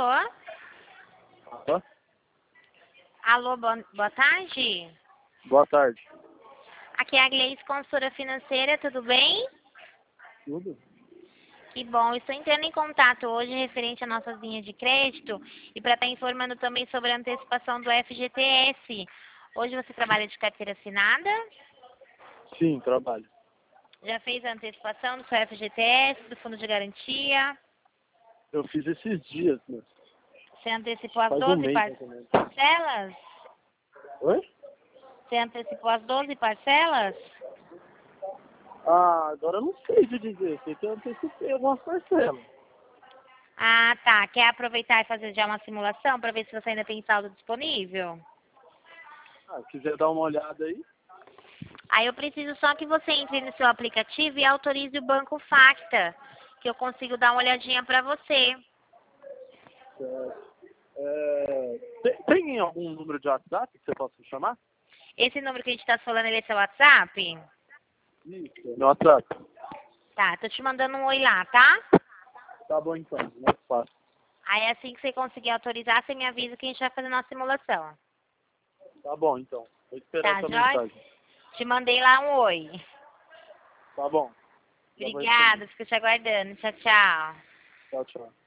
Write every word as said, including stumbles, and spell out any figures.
Alô? Alô? Alô, boa, boa tarde. Boa tarde. Aqui é a Gleice, consultora financeira, tudo bem? Tudo? Que bom, estou entrando em contato hoje referente à nossa linha de crédito e para estar informando também sobre a antecipação do F G T S. Hoje você trabalha de carteira assinada? Sim, trabalho. Já fez a antecipação do seu F G T S, do fundo de garantia? Eu fiz esses dias, né? Você antecipou as Faz um doze mês, par- mais ou menos. parcelas? Oi? Você antecipou as doze parcelas? Ah, agora eu não sei te dizer. Sei que eu antecipei algumas parcelas. Ah, tá. Quer aproveitar e fazer já uma simulação para ver se você ainda tem saldo disponível? Ah, quiser dar uma olhada aí. Aí eu preciso só que você entre no seu aplicativo e autorize o Banco Facta, que eu consigo dar uma olhadinha para você. É, é, tem, tem algum número de WhatsApp que você possa me chamar? Esse número que a gente está falando, ele é seu WhatsApp? Isso. No WhatsApp. Tá, tô te mandando um oi lá, tá? Tá bom então, mais fácil. Aí assim que você conseguir autorizar, você me avisa que a gente vai fazer nossa simulação. Tá bom então. Vou esperar Tá, sua Joyce? mensagem. Te mandei lá um oi. Tá bom. Já vou responder. Obrigada, fico te aguardando. Tchau, tchau. Tchau, tchau.